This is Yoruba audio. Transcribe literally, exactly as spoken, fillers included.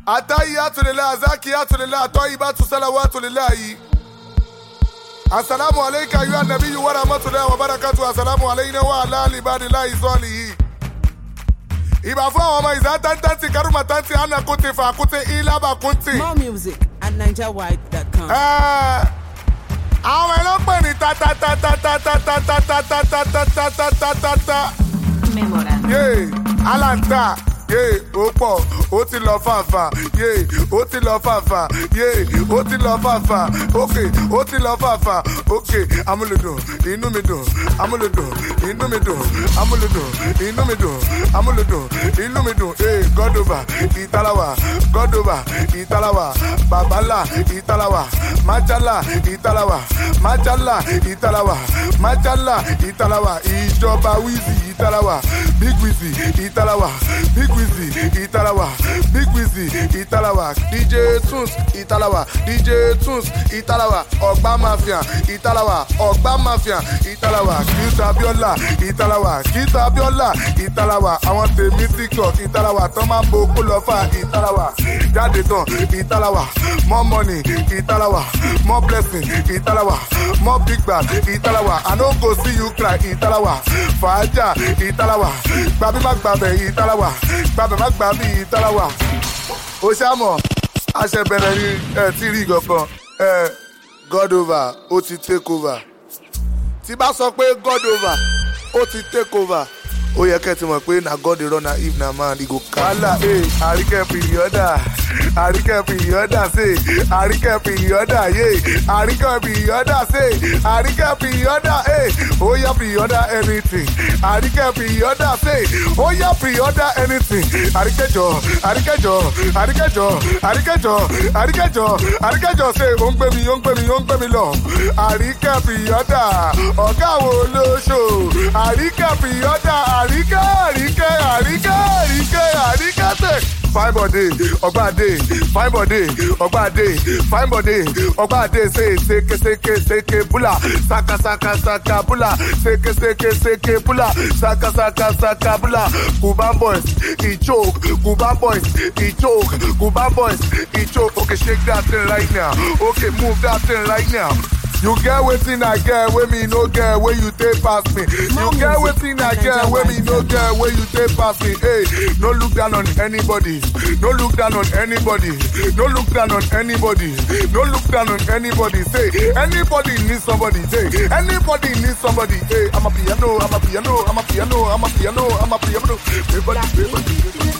Atahiyatu lillahi, zakiyatu lillahi, tayyibatu salawatu lillahi. Assalamu alayka ayyuha nabiyyu wa rahmatullahi wa barakatuh. Assalamu alayna wa ala ibadillahi salihin. Ìbà fún àwọn ọmọ ìzá tántàntì kárùmà tántì àná kúntì fà kúntì ìlàbà kúntì. More music at niger wide dot com. Àwọn ẹ̀rọ pè ní ta ta ta ta ta ta ta ta ta ta ta ta ta ta ta ta ta. Memorable. Yé Alanta. Yé ó pọ̀ ó ti lọ fàfà. Yé ó ti lọ fàfà. Yé ó ti lọ fàfà. Ókè ó ti lọ fàfà. Ókè amúlùdùn inú mi dùn. Amúlùdùn inú mi dùn. Amúlùdùn inú mi dùn. Amúlùdùn inú mi dùn. Ee Gọ́dọ̀bà Ìtàláwà Gọ́dọ̀bà Ìtàláwà Bàbálà Ìtàláwà Májálà Ìtàláwà Májálà Ìtàláwà Májálà Ìtàláwà Ìjọba Wizzy Ìtàláwà Big Wizzy Ìtàláwà Big Wizzy Ìtàláwà Big Wizzy Ìtàláwà D J Tunes Ìtàláwà D J Tunes Ìtàláwà Ọ̀gbá Mafia Ìtàláwà Ọ̀gbá Mafia Ìtàláwà Kíta Abíọ́lá Ìtàláwà Kíta Abíọ́lá Ìtàláwà àwọn tèmi TikTok Ìtàláwà tán máa ń bo kó lọ fà Ìtàláwà jáde tán Ìtàláwà more money Ìtàláwà more blessing Ìtàláwà more big bag Ìtàláwà I no go see you cry Ìtàláwà fàájà Ìtàláwà gbàbí má gbàbẹ̀ Ìtàláwà gbàbẹ̀ má gbàbí Ìtàláwà. O ṣàmọ̀ àṣẹbẹ̀rẹ̀ ni ẹ ti rí kankan ẹ God over ó ti take over. Tí bá sọ pé God over ó ti take over ó yẹ kẹ́ ti mọ̀ pé na God dey run na if na man e go kala. Ee àríkẹ́ pìrìọ́dà àríkẹ́ pìrìọ́dà ṣe àríkẹ́ pìrìọ́dà yé àríkẹ́ pìrìọ́dà ṣe àríkẹ́ pìrìọ́dà ee ó yẹ pìrìọ́dà anything àríkẹ́ pìrìọ́dà ṣe ó yẹ pìrìọ́dà anything àríkẹ́jọ àríkẹ́jọ àríkẹ́jọ àríkẹ́jọ àríkẹ́jọ àríkẹ́jọ ṣe ó ń gbé mi ó ń gbé mi ó ń gbé mi lọ àríkẹ́ pìrìọ́dà ọ̀gá wo lóṣò àríkẹ́ pìrìọ́dà àríkẹ́ àríkẹ́ àríkẹ́ àríkẹ́ àríkẹ́ tẹ̀. Fine body, Ogbade, fine body, Ogbade, fine body, Ogbade, say, seke, seke, seke, bula, saka, saka, saka, bula, seke, seke, seke, bula, saka, saka, saka, bula. Cuban boys, he choke, Cuban boys, he choke, Cuban boys, he choke. Okay, shake that thing right now. Okay, move that thing right now. You get wetin I get, wey me no get, wey you take pass me. You get wetin I get, wey me no get, wey you take pass me. Hey, no look down on anybody. No look down on anybody. No look down on anybody. No look down on anybody. Say, anybody needs somebody. Say, anybody needs somebody. Hey, I'm a piano, I'm a piano, I'm a piano, I'm a piano, I'm a piano. Everybody, everybody.